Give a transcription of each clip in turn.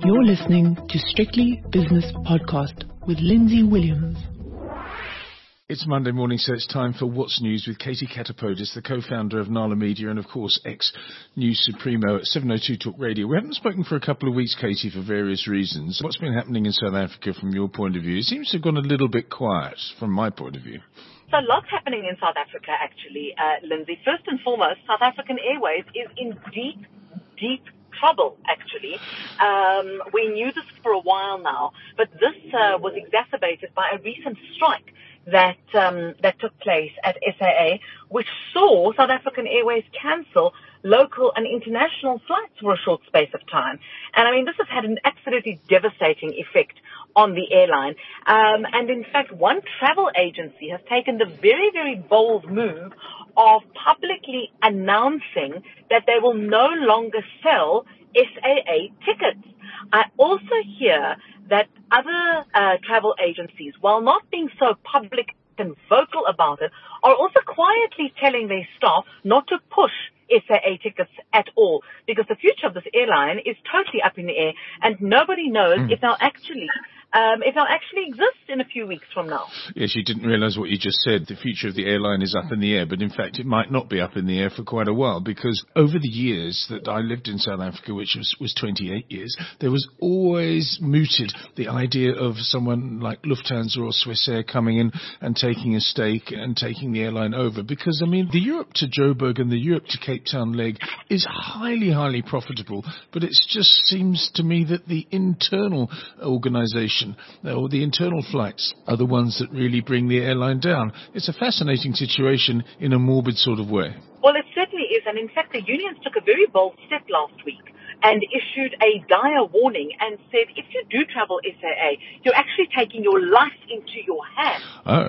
You're listening to Strictly Business Podcast with Lindsay Williams. It's Monday morning, so it's time for What's News with Katie Katapodis, the co-founder of Nala Media and, of course, ex-News Supremo at 702 Talk Radio. We haven't spoken for a couple of weeks, Katie, for various reasons. What's been happening in South Africa from your point of view? It seems to have gone a little bit quiet from my point of view. So lots happening in South Africa, actually, Lindsay. First and foremost, South African Airways is in deep trouble, actually. We knew this for a while now, but this was exacerbated by a recent strike that took place at SAA, which saw South African Airways cancel local and international flights for a short space of time. And I mean, this has had an absolutely devastating effect on the airline. And in fact, one travel agency has taken the very, very bold move of publicly announcing that they will no longer sell SAA tickets. I also hear that other travel agencies, while not being so public and vocal about it, are also quietly telling their staff not to push SAA tickets at all, because the future of this airline is totally up in the air, and nobody knows if they'll actually exist in a few weeks from now. Yes, you didn't realise what you just said. The future of the airline is up in the air, but in fact it might not be up in the air for quite a while, because over the years that I lived in South Africa, which was 28 years, there was always mooted the idea of someone like Lufthansa or Swissair coming in and taking a stake and taking the airline over, because, I mean, the Europe to Joburg and the Europe to Cape Town leg is highly, highly profitable, but it just seems to me that the internal organisation or the internal flights are the ones that really bring the airline down. It's a fascinating situation in a morbid sort of way. Well, it certainly is, and in fact the unions took a very bold step last week and issued a dire warning and said if you do travel SAA, you're actually taking your life into your hands. Oh.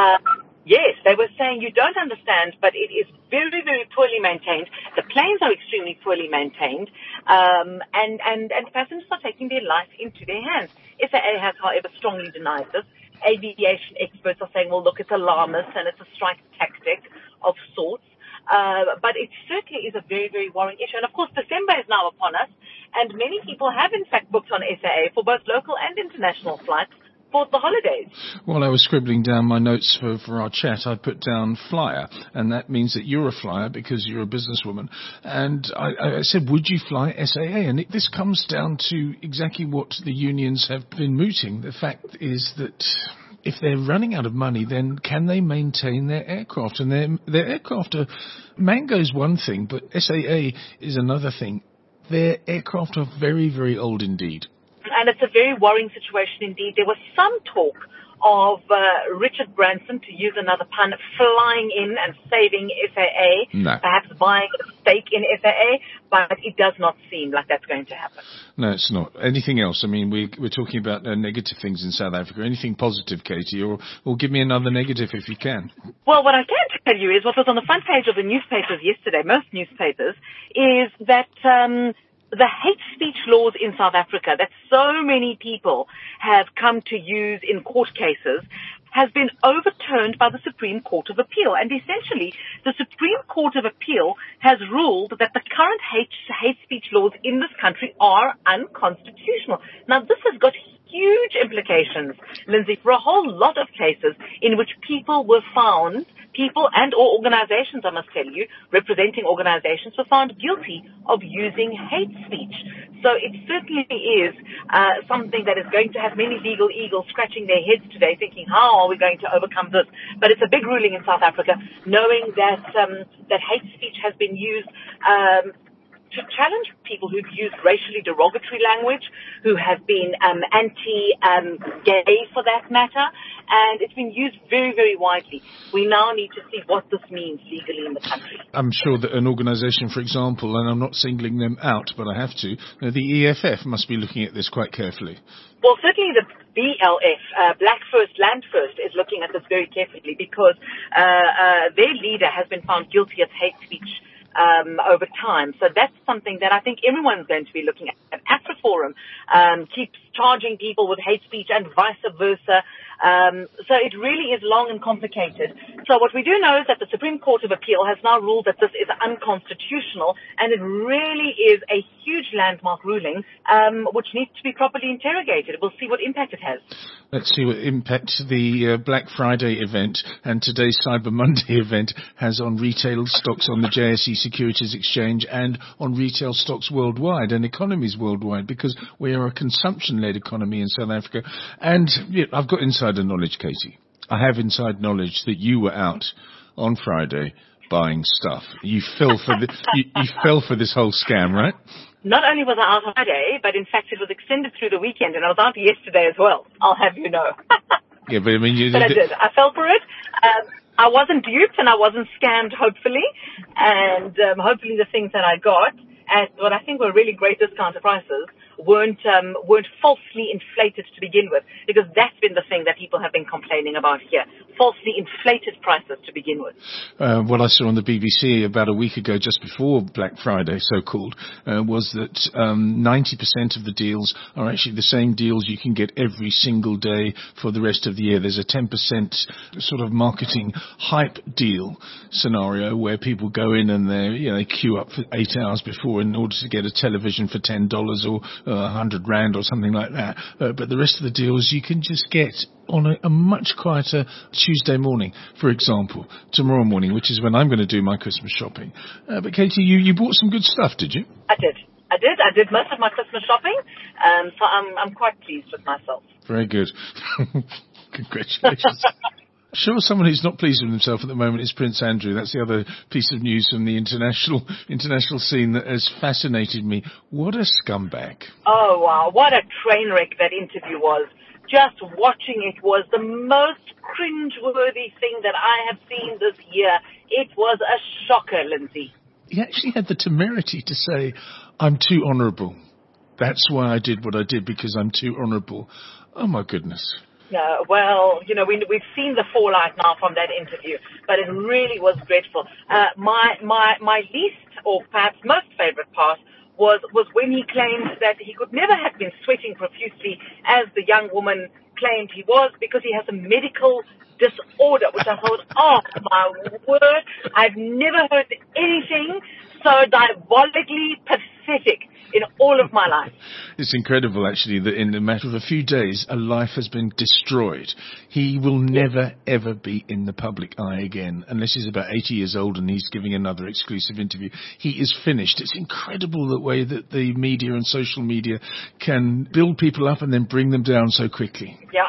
Yes, they were saying you don't understand, but it is very, very poorly maintained. The planes are extremely poorly maintained, and passengers are taking their life into their hands. SAA has, however, strongly denied this. Aviation experts are saying, well, look, it's alarmist and it's a strike tactic of sorts. But it certainly is a very, very worrying issue. And of course, December is now upon us, and many people have in fact booked on SAA for both local and international flights for the holidays. While I was scribbling down my notes for our chat, I put down flyer, and that means that you're a flyer because you're a businesswoman. And I said, would you fly SAA? And this comes down to exactly what the unions have been mooting. The fact is that if they're running out of money, then can they maintain their aircraft? And their aircraft are, Mango's one thing, but SAA is another thing. Their aircraft are very, very old indeed. And it's a very worrying situation indeed. There was some talk of Richard Branson, to use another pun, flying in and saving SAA, perhaps buying a stake in SAA, but it does not seem like that's going to happen. No, it's not. Anything else? I mean, we're talking about negative things in South Africa. Anything positive, Katie, or give me another negative if you can. Well, what I can tell you is what was on the front page of the newspapers yesterday, most newspapers, is that the hate speech laws in South Africa that so many people have come to use in court cases has been overturned by the Supreme Court of Appeal. And essentially, the Supreme Court of Appeal has ruled that the current hate speech laws in this country are unconstitutional. Now, this has got huge implications, Lindsay, for a whole lot of cases in which people and or organizations, I must tell you, representing organizations were found guilty of using hate speech. So it certainly is something that is going to have many legal eagles scratching their heads today thinking, how are we going to overcome this? But it's a big ruling in South Africa, knowing that hate speech has been used to challenge people who've used racially derogatory language, who have been anti-gay for that matter, and it's been used very, very widely. We now need to see what this means legally in the country. I'm sure that an organisation, for example, and I'm not singling them out, but I have to, the EFF must be looking at this quite carefully. Well, certainly the BLF, Black First, Land First, is looking at this very carefully because their leader has been found guilty of hate speech over time. So that's something that I think everyone's going to be looking at. AfriForum keeps charging people with hate speech and vice versa. So it really is long and complicated. So what we do know is that the Supreme Court of Appeal has now ruled that this is unconstitutional, and it really is a huge landmark ruling, which needs to be properly interrogated. We'll see what impact it has. Let's see what impact the Black Friday event and today's Cyber Monday event has on retail stocks on the JSE Securities Exchange and on retail stocks worldwide and economies worldwide, because we are a consumption-led economy in South Africa. And I've got insider knowledge, Katie. I have inside knowledge that you were out on Friday buying stuff. You fell for you fell for this whole scam, right? Not only was I out on Friday, but in fact it was extended through the weekend, and I was out yesterday as well. I'll have you know. Yeah, but I mean, but I did. I fell for it. I wasn't duped and I wasn't scammed, hopefully, and hopefully the things that I got at what I think were really great discounted prices weren't falsely inflated to begin with, because that's been the thing that people have been complaining about here. Falsely inflated prices to begin with. What I saw on the BBC about a week ago, just before Black Friday, so-called, was that 90% of the deals are actually the same deals you can get every single day for the rest of the year. There's a 10% sort of marketing hype deal scenario where people go in and they queue up for 8 hours before in order to get a television for $10 or 100 Rand or something like that. But the rest of the deals you can just get on a much quieter Tuesday morning, for example, tomorrow morning, which is when I'm going to do my Christmas shopping. But Katie, you bought some good stuff, did you? I did most of my Christmas shopping, so I'm quite pleased with myself. Very good. Congratulations. Sure, someone who's not pleased with himself at the moment is Prince Andrew. That's the other piece of news from the international scene that has fascinated me. What a scumbag. Oh, wow. What a train wreck that interview was. Just watching it was the most cringeworthy thing that I have seen this year. It was a shocker, Lindsay. He actually had the temerity to say, I'm too honourable. That's why I did what I did, because I'm too honourable. Oh, my goodness. No, well, we've seen the fallout now from that interview, but it really was dreadful. My least, or perhaps most favourite part was when he claimed that he could never have been sweating profusely as the young woman claimed he was, because he has a medical disorder, which I thought, oh my word, I've never heard anything so diabolically pathetic in all of my life. It's incredible, actually, that in a matter of a few days, a life has been destroyed. He will never, ever be in the public eye again, unless he's about 80 years old and he's giving another exclusive interview. He is finished. It's incredible the way that the media and social media can build people up and then bring them down so quickly. Yeah,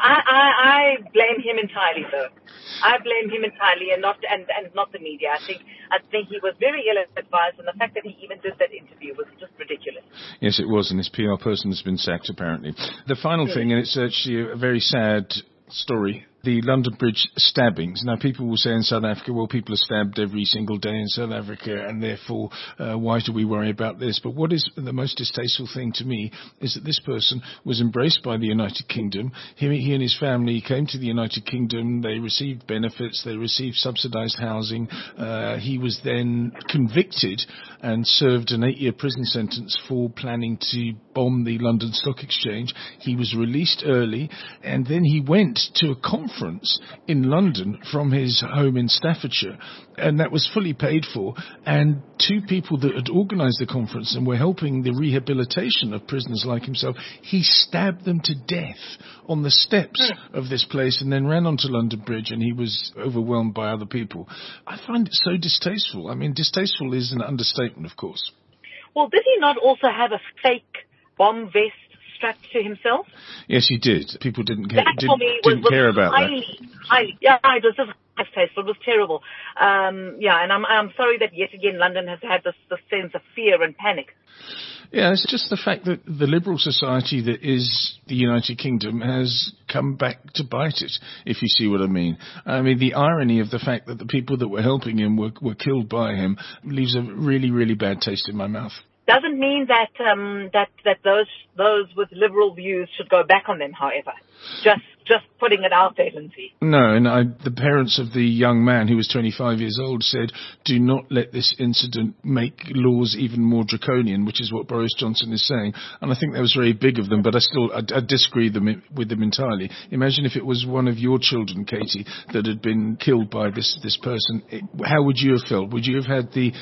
I blame him entirely, though. I blame him entirely, and not the media. I think he was very ill-advised, and the fact that he even did that interview was just ridiculous. Yes, it was, and his PR person has been sacked, apparently. The final thing, and it's actually a very sad story, the London Bridge stabbings. Now, people will say in South Africa, well, people are stabbed every single day in South Africa, and therefore, why do we worry about this? But what is the most distasteful thing to me is that this person was embraced by the United Kingdom. He and his family came to the United Kingdom. They received benefits. They received subsidised housing. He was then convicted and served an 8-year prison sentence for planning to bomb the London Stock Exchange. He was released early, and then he went to a conference in London from his home in Staffordshire, and that was fully paid for. And two people that had organised the conference and were helping the rehabilitation of prisoners like himself, he stabbed them to death on the steps of this place and then ran onto London Bridge, and he was overwhelmed by other people. I find it so distasteful. I mean, distasteful is an understatement, of course. Well, did he not also have a fake bomb vest strapped to himself? Yes, he did. People didn't care about that. Yeah, it was just distasteful. It was terrible. And I'm sorry that yet again London has had this sense of fear and panic. Yeah, it's just the fact that the liberal society that is the United Kingdom has come back to bite it, if you see what I mean. I mean, the irony of the fact that the people that were helping him were killed by him leaves a really, really bad taste in my mouth. Doesn't mean that those with liberal views should go back on them, however. Just just putting it out there, Lindsay. No, and the parents of the young man who was 25 years old said, do not let this incident make laws even more draconian, which is what Boris Johnson is saying. And I think that was very big of them, but I disagree with them entirely. Imagine if it was one of your children, Katie, that had been killed by this person. How would you have felt? Would you have had the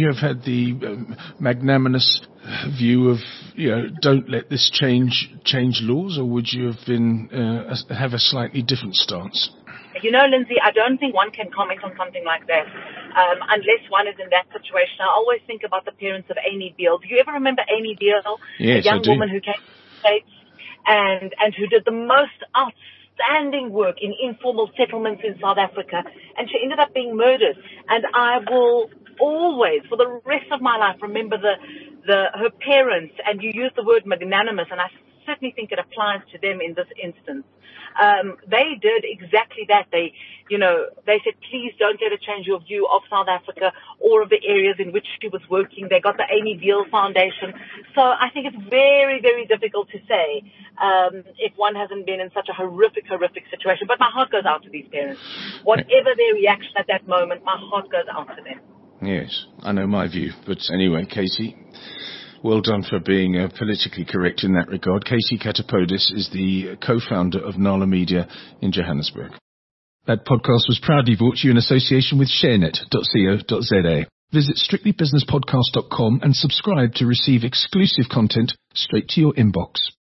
magnanimous view of, don't let this change laws, or would you have been have a slightly different stance? Lindsay, I don't think one can comment on something like that unless one is in that situation. I always think about the parents of Amy Beale. Do you ever remember Amy Beale? Yes, a young woman who came to the States and who did the most outstanding work in informal settlements in South Africa, and she ended up being murdered. And I will always, for the rest of my life, remember her parents, and you use the word magnanimous, and I certainly think it applies to them in this instance. They did exactly that. They said, please don't let it change your view of South Africa or of the areas in which she was working. They got the Amy Beale Foundation. So I think it's very, very difficult to say if one hasn't been in such a horrific situation. But my heart goes out to these parents. Whatever their reaction at that moment, my heart goes out to them. Yes, I know my view. But anyway, Katie, well done for being politically correct in that regard. Katie Katapodis is the co-founder of Nala Media in Johannesburg. That podcast was proudly brought to you in association with sharenet.co.za. Visit strictlybusinesspodcast.com and subscribe to receive exclusive content straight to your inbox.